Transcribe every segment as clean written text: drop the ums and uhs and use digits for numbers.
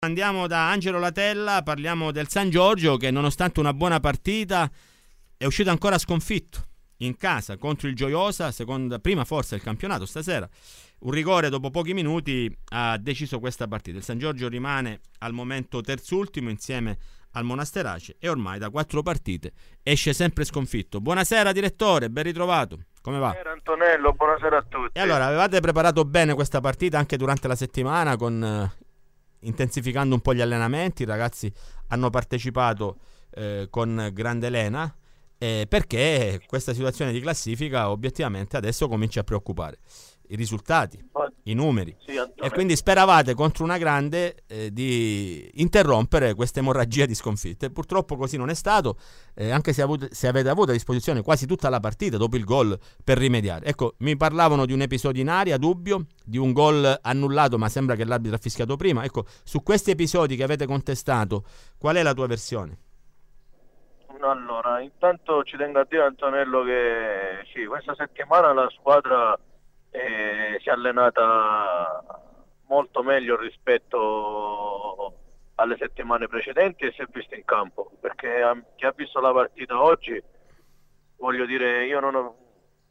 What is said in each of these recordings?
Andiamo da Angelo Latella, parliamo del San Giorgio che nonostante una buona partita è uscito ancora sconfitto in casa contro il Gioiosa, prima forza del campionato stasera. Un rigore dopo pochi minuti ha deciso questa partita. Il San Giorgio rimane al momento terzultimo insieme al Monasterace e ormai da 4 partite esce sempre sconfitto. Buonasera direttore, ben ritrovato. Come va? Buonasera Antonello, buonasera a tutti. E allora, avevate preparato bene questa partita anche durante la settimana intensificando un po' gli allenamenti? I ragazzi hanno partecipato con grande lena perché questa situazione di classifica obiettivamente adesso comincia a preoccupare. I risultati, i numeri, sì, e quindi speravate contro una grande di interrompere questa emorragia di sconfitte. Purtroppo così non è stato, anche se avete avuto a disposizione quasi tutta la partita dopo il gol per rimediare. Ecco, mi parlavano di un episodio in aria, dubbio, di un gol annullato, ma sembra che l'arbitro ha fischiato prima. Ecco, su questi episodi che avete contestato, qual è la tua versione? Allora, intanto ci tengo a dire Antonello che sì, questa settimana la squadra si è allenata molto meglio rispetto alle settimane precedenti e si è vista in campo, perché chi ha visto la partita oggi, voglio dire, io non ho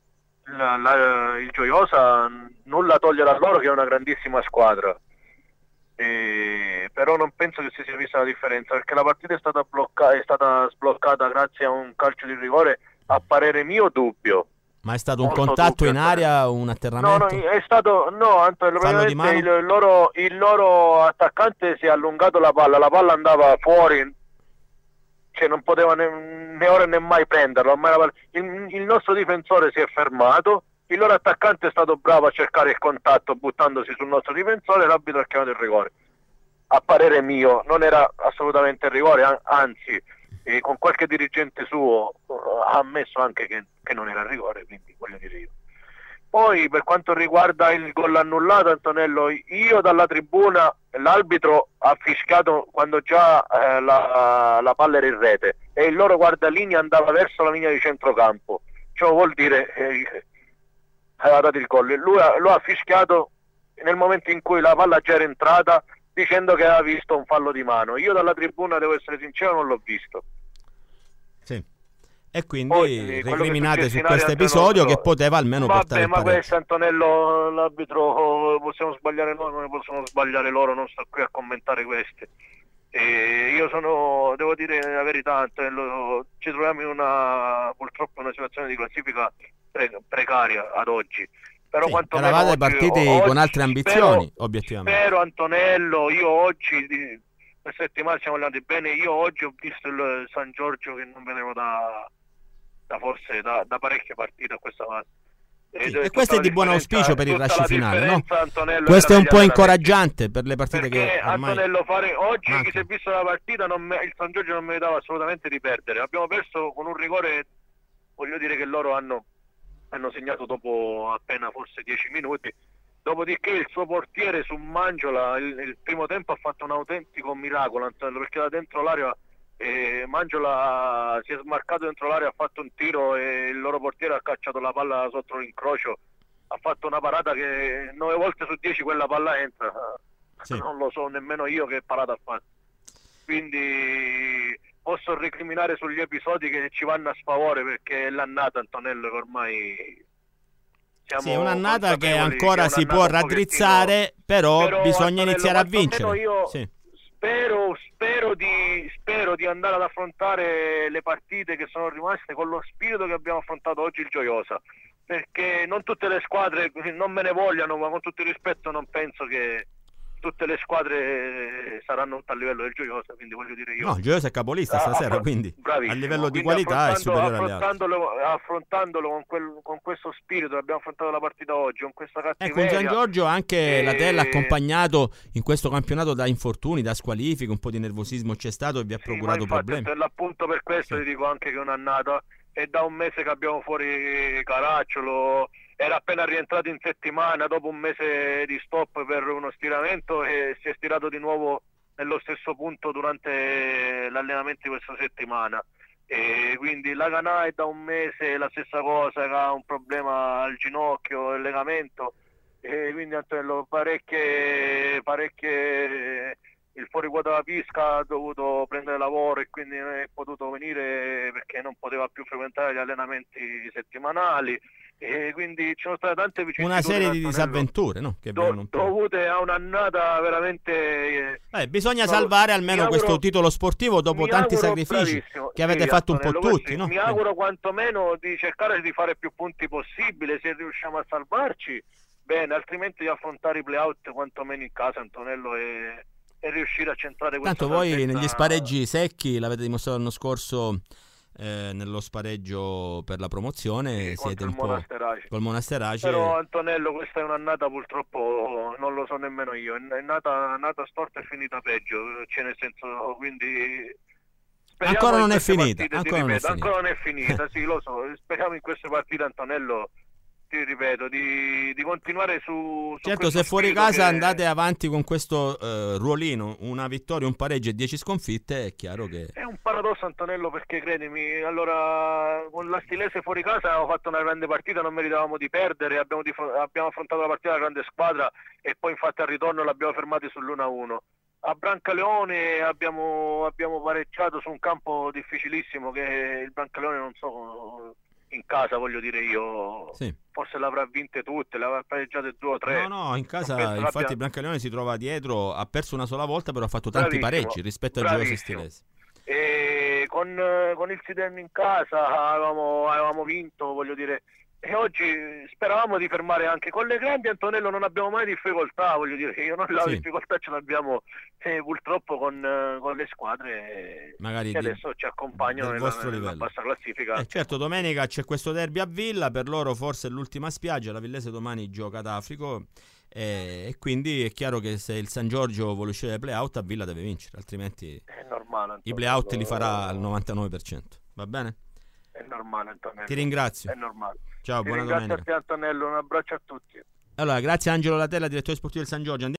il Gioiosa nulla togliere a loro che è una grandissima squadra. Però non penso che si sia vista la differenza, perché la partita è stata sbloccata grazie a un calcio di rigore, a parere mio dubbio. Ma è stato un Molto contatto dubbio, in aria, un atterramento? No, è stato, no, Antonio, Fallo di praticamente mano? il loro attaccante si è allungato la palla andava fuori, cioè non poteva né ora né mai prenderlo. Il nostro difensore si è fermato, il loro attaccante è stato bravo a cercare il contatto buttandosi sul nostro difensore e l'arbitro ha chiamato il rigore. A parere mio non era assolutamente il rigore, anzi con qualche dirigente suo ha ammesso anche che non era il rigore, quindi voglio dire io. Poi per quanto riguarda il gol annullato, Antonello, io dalla tribuna l'arbitro ha fischiato quando già la palla era in rete e il loro guardalinea andava verso la linea di centrocampo, ciò vuol dire aveva dato il gol. Lui lo ha fischiato nel momento in cui la palla già era entrata, dicendo che aveva visto un fallo di mano. Io dalla tribuna, devo essere sincero, non l'ho visto. Sì. E quindi Poi, recriminate su questo episodio che poteva almeno portare il pareggio. Ma questo Antonello, l'arbitro, possiamo sbagliare noi, non ne possono sbagliare loro, non sto qui a commentare queste. Io devo dire la verità, Antonello, ci troviamo purtroppo in una situazione di classifica precaria ad oggi. Però sì, eravate partiti con altre ambizioni, obiettivamente. Spero, Antonello, io oggi, questa settimana siamo andati bene, io oggi ho visto il San Giorgio che non vedevo da parecchie partite a questa parte. Sì, e questo è di buon auspicio per il rush finale, no? Antonello, questo è un po' incoraggiante per le partite che ormai Antonello, oggi manca. chi si è visto la partita, il San Giorgio non meritava assolutamente di perdere. Abbiamo perso con un rigore, voglio dire che loro hanno segnato dopo appena forse 10 minuti, dopodiché il suo portiere su Mangiola il primo tempo ha fatto un autentico miracolo, Antonello, perché da dentro l'area Mangiola si è smarcato dentro l'area, ha fatto un tiro e il loro portiere ha cacciato la palla sotto l'incrocio, ha fatto una parata che 9 volte su 10 quella palla entra. Sì. Non lo so nemmeno io che parata ha fatto, quindi posso recriminare sugli episodi che ci vanno a sfavore, perché è l'annata, Antonello, che ormai siamo sì, è un'annata che ancora si può raddrizzare, però bisogna Antonello, iniziare a vincere. Io sì. spero di andare ad affrontare le partite che sono rimaste con lo spirito che abbiamo affrontato oggi il Gioiosa, perché non tutte le squadre, non me ne vogliano, ma con tutto il rispetto non penso che tutte le squadre saranno a livello del Gioiosa, quindi voglio dire io. No, il Gioiosa è capolista stasera, quindi a livello di qualità è superiore agli altri. Affrontandolo con questo spirito, abbiamo affrontato la partita oggi, con questa cattiveria. Con San Giorgio anche la Tella accompagnato in questo campionato da infortuni, da squalifiche, un po' di nervosismo c'è stato e vi ha procurato problemi. Per l'appunto per questo ti dico anche che è un'annata, è da un mese che abbiamo fuori Caracciolo, era appena rientrato in settimana dopo un mese di stop per uno stiramento e si è stirato di nuovo nello stesso punto durante l'allenamento di questa settimana, e quindi la Canà è da un mese la stessa cosa, che ha un problema al ginocchio, il legamento, e quindi Antonello parecchie il fuori quota da Pisca ha dovuto prendere lavoro e quindi non è potuto venire perché non poteva più frequentare gli allenamenti settimanali, e quindi ci sono state tante vicissitudini, una serie di Antonello, disavventure, no? Che vengono un po'. dovute a un'annata veramente... Bisogna no, salvare almeno questo titolo sportivo dopo tanti sacrifici bravissimo, che avete sì, fatto un po' Antonello, tutti, no? mi auguro quantomeno di cercare di fare più punti possibile, se riusciamo a salvarci bene, altrimenti di affrontare i play-out quantomeno in casa, Antonello, e riuscire a centrare questa Tanto voi salvezza. negli spareggi secchi l'avete dimostrato l'anno scorso, nello spareggio per la promozione, siete un po' col Monasterace. Però Antonello, questa è un'annata, purtroppo non lo so nemmeno io, è nata storta e finita peggio, cioè nel senso, quindi ancora non è finita, ancora non è finita, sì, lo so, speriamo in queste partite, Antonello, ti ripeto, di continuare su certo, se fuori casa andate avanti con questo ruolino, una vittoria, un pareggio e 10 sconfitte, è chiaro che è un paradosso, Antonello, perché credimi, allora con la Stilese fuori casa abbiamo fatto una grande partita, non meritavamo di perdere, abbiamo affrontato la partita della grande squadra e poi infatti al ritorno l'abbiamo fermati sull'1-1. A Brancaleone abbiamo pareggiato su un campo difficilississimo, che il Brancaleone, non so, in casa, voglio dire io, sì, forse l'avrà vinte tutte, le avrà pareggiate 2 o 3. No, in casa infatti il Brancaleone si trova dietro, ha perso una sola volta, però ha fatto tanti pareggi rispetto al Gioiosa Stilese. E con il Siderno in casa avevamo vinto, voglio dire, e oggi speravamo di fermare anche con le grandi, Antonello, non abbiamo mai difficoltà, voglio dire, io non la difficoltà ce l'abbiamo purtroppo con le squadre magari che adesso ci accompagnano nella bassa classifica. Certo, domenica c'è questo derby a Villa, per loro forse è l'ultima spiaggia, la Villese domani gioca ad Africo, e quindi è chiaro che se il San Giorgio vuole uscire dai play-out, a Villa deve vincere, altrimenti è normale, Antonello, i play-out li farà al 99%, va bene? È normale, Antonello. Ti ringrazio. È normale. Ciao, buona domenica. Grazie a te, Antonello, un abbraccio a tutti. Allora, grazie a Angelo Latella, direttore sportivo del San Giorgio.